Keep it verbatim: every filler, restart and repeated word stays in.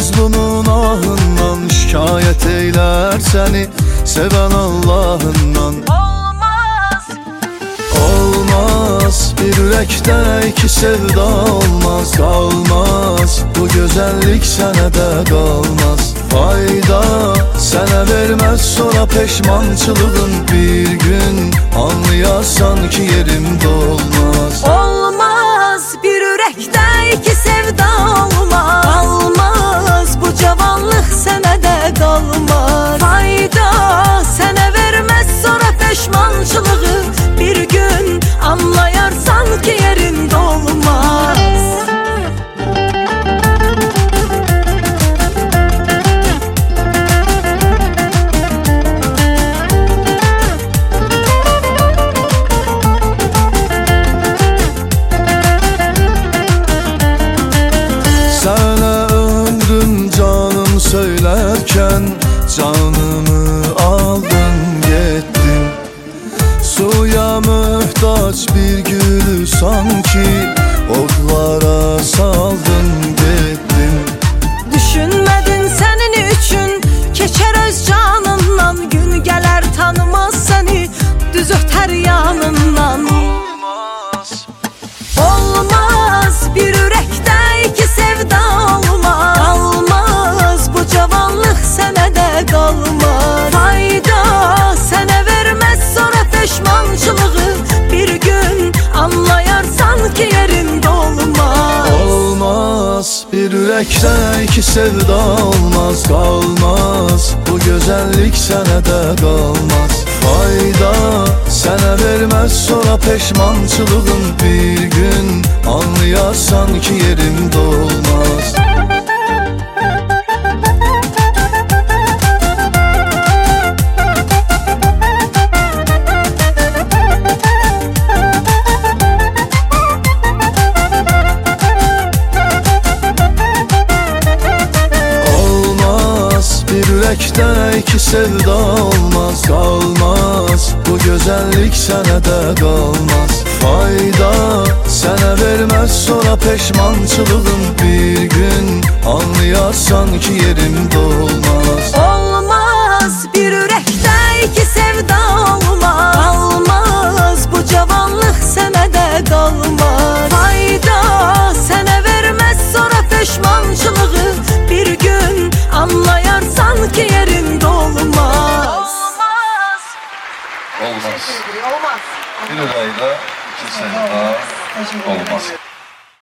Məzlumun ahından şikayət eylər səni sevən Allahından. Olmaz, olmaz, bir ürəkdə iki sevda olmaz, qalmaz, bu gözəllik sənə də qalmaz. Fayda sənə verməz sonra peşmançılığın, bir gün anlayarsan ki yerimdə olmaz. olmaz, bir ürəkdə iki sevda olmaz, qalmaz, bu cavanlıq sənə də qalmaz. Fayda sənə verməz sonra peşmançılığı, bir gün anlayarsan ki yerində olmaz. Sənə ömrüm canım söylərkən canımı aldın getdin. Suya möhtaç bir gülü sanki odlara saldın getdin. Düşünmədin sənin üçün keçər öz canından, gün gələr tanımaz səni düz ötər yanından. Olmaz, Olmaz, bir ürəkdə iki sevda olmaz, qalmaz, bu cavanlıq sənə də qalmaz. Fayda sənə verməz sonra peşmançılığı, bir gün anlayarsan ki yerində olmaz. olmaz, bir ürəkdə iki sevda olmaz, qalmaz, bu gözəllik sənə də qalmaz. Fayda sənə verməz sonra peşmançılığın, bir gün anlayarsan ki yerimdə olmaz. Olmaz, bir ürəkdə iki sevda olmaz, qalmaz, bu gözəllik sənə də qalmaz. Fayda sənə verməz sonra peşmançılığın, bir gün anlayarsan ki yerimdə olmaz. Olmaz, bir ürəkdə iki sevda olmaz, qalmaz, bu cavanlıq sənə də qalmaz. Fayda sənə verməz sonra peşmançılığı, bir gün anlayarsan ki yerində olmaz. Olmaz. Bir ürəkdə iki sevda olmaz.